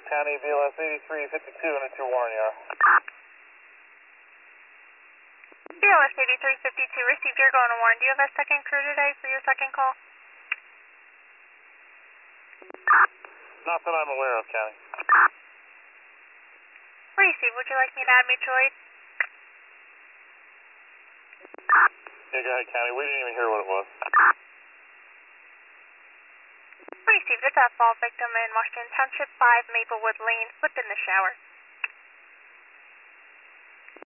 County, BLS 8352 and a 2 warning you. BLS 8352, received your going to warn. Do you have a second crew today for your second call? Not that I'm aware of, County. Received, would you like me to add mutual aid? Yeah, go ahead, County. We didn't even hear what it was. Received, a death ball victim in Washington Township 5, Maplewood Lane, slipped in the shower.